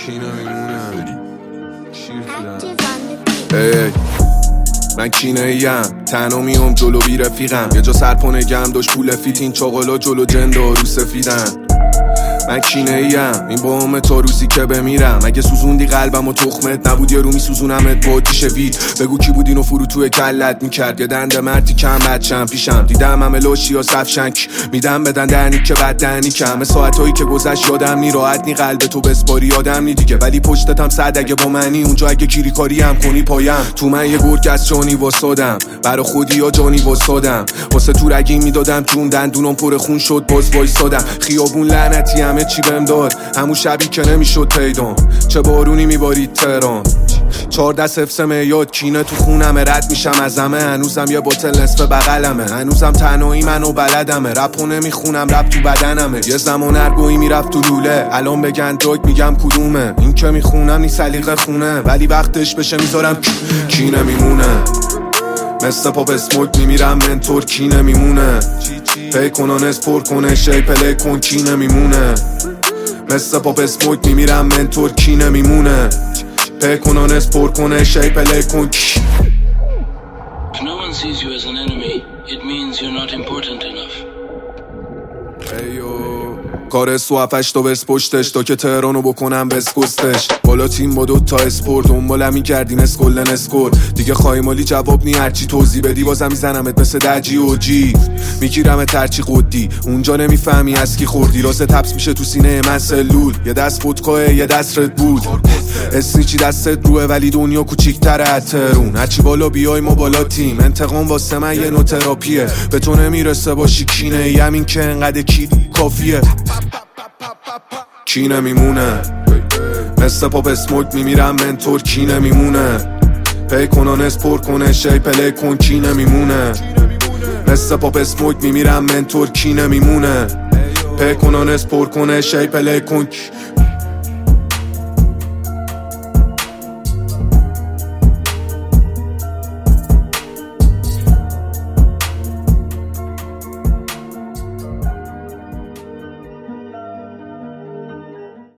کی نمیمونه شیر من کینه‌ایم تنها میام جلو بی رفیقم یه جا سرپنگم داشت پول فیت این چاقالا جلو جندا رو سفیدن من کینه‌ایم این بام تا روزی که بمیرم اگه سوزوندی قلبم و تخمت نبود یه رو میسوزونمت با آتیش وید بگو کی بود اینو فرو توی کلت میکرد یه دنده مردی کم بچم پیشم دیدم همه لاشی ها سفشنک میدم بدن دهنی که بد دهنی کمه ساعتایی که گذشت یادم نی راحت نی قلب تو بسپاری یادم نی دیگه ولی پشتتم صد اگه با منی اونجا اگه کیری کاری هم کنی پایم تو من یه گرگ از جانی واسادم برا خودی یا جانی واسادم واسه تو رگی میدادم جون دندونم پر خون شد باز وایسادم خیابون لعنتی همه چی بهم داد همون شبی که نمیشد پیدام چه بارونی میبارید تهران 14-0 میاد کینه تو خونم رد میشم از همه هنوزم یه بوتل نصف بغلمه هنوزم تنهایی منو بلدمه رپو نمیخونم رپ تو بدنمه یه زمان ارگویی میرفت تو لوله الان بگن داگ میگم کدومه این که میخونم نی سلیقه خونه ولی وقتش بشه میذارم کی نمیمونه مثل پاپ اسموک میمیرم منتور کی نمیمونه پی کنان اسپور کنه شی پلی کن کی نمیمونه مثل پاپ اسموک میمیرم منتور کی نمیمونه پی کنان اسپور کنه شی پلی کن کی If no one sees you as an enemy, it means you're not important enough. کار سوافش تا برس پشتش تا که تهرانو بکنم بسکستش بالا تیم با دوتا اسپورت دنبالم میگردیم اسکلن اسکور دیگه خواهی مالی جواب نی هرچی توضیح بدی بازم میزنمت مثل دجی و جی میگیرم ترچی قدی اونجا نمیفهمی از کی خوردی راست تپس میشه تو سینه من سلول یه دست ودکاه یه دست رد بود اسنیچی دستت روه ولی دنیا کوچیک‌تره از تهرون هرچی بالا بیای ما بالا تیم انتقام واسه من یه نوع تراپیه به تو نمیرسه باشی کینه یمین که انقدر کی کافیه کی نمیمونه مثل پاپ اسموک میمیرم منتور کی نمیمونه پی کنان اسپور کنه شی پلی کن کی نمیمونه مثل پاپ اسموک میمیرم منتور کی نمیمونه پی کنان اسپور کنه شی پلی کن